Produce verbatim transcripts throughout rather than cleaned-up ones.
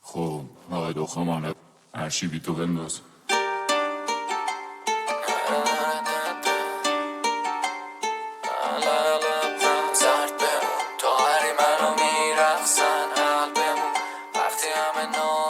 خب آقای دخمانه هرچی بی تو بنداز. زرد بمون تا هری منو میرقصن حل بمون وقتی همه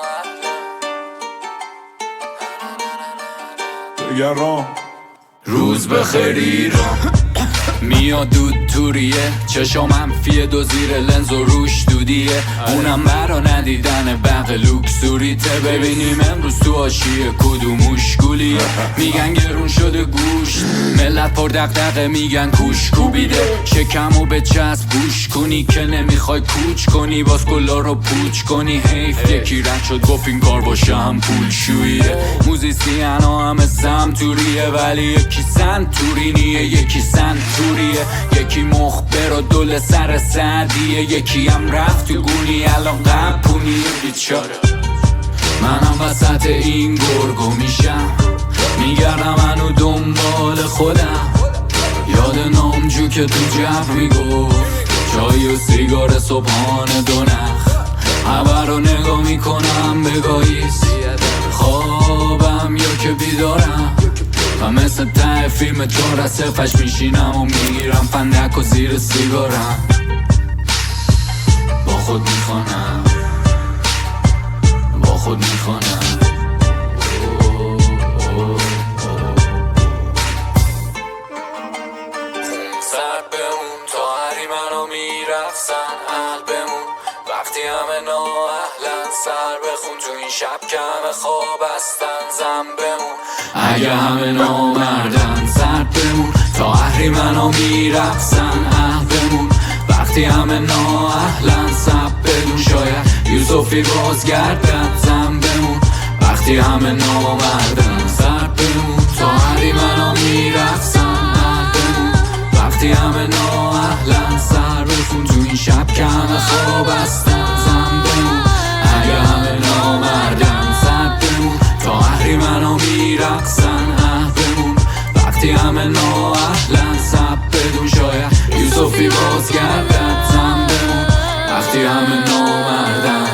نااهلن بگرام روز بخیر ایران میاد دود توریه چشا منفیه دو زیر لنز و روش دودیه اونم برا ندیدن بق لوکسوریته ببینیم امروز تو آشیه کدوم مشکولیه میگن گرون شده گوشت ملت پر دقدقه میگن کوش کوبیده شکمو به چسب گوش کنی که نمیخوای کوچ کنی باز گلا رو پوچ کنی حیف یکی رد شد گفت این کار باشه هم پول شویه موزیسین ها همه سمتوریه ولی یکی سنتورینیه یکی سنتوریه یکی مخبر و دل سر سعدیه یکی هم رفت تو گونی الان قپونیه بیچاره منم وسط این گرگو میشم میگردم منو دنبال خودم یاد نامجو که تو جب میگفت چای و سیگار صبحانه دو نخ همه رو نگاه میکنم بگاهیست خوابم یا که بیدارم و مثل ته فیلم چون رسفش میشینم و میگیرم فندک و زیر سیگارم با خود میخوانم با خود میخوانم سر بمون تا هری منو میرقصن حل بمون وقتی همه نااهلن سر بخون تو این شب که همه خواب هستن زن بمون اگه همه نامردن سر بمون تا هری منو میرقصن حل بمون وقتی همه نااهلن سب بدون شاید یوسفی بازگردد زن بمون وقتی همه نامردن سر بمون تا هری منو میرقصن حل بمون وقتی همه نااهلن سر بخون تو این شب که همه خواب هستن زن بمون اگه همه نامردن سر بمون تا هری منو میرقصن حل بمون وقتی همه نااهلن سب بدون شاید یوسفی بازگردد زن بمون وقتی همه نامردن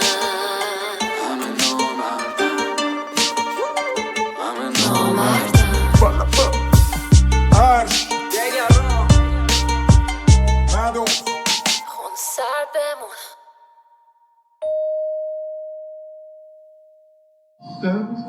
سر بمون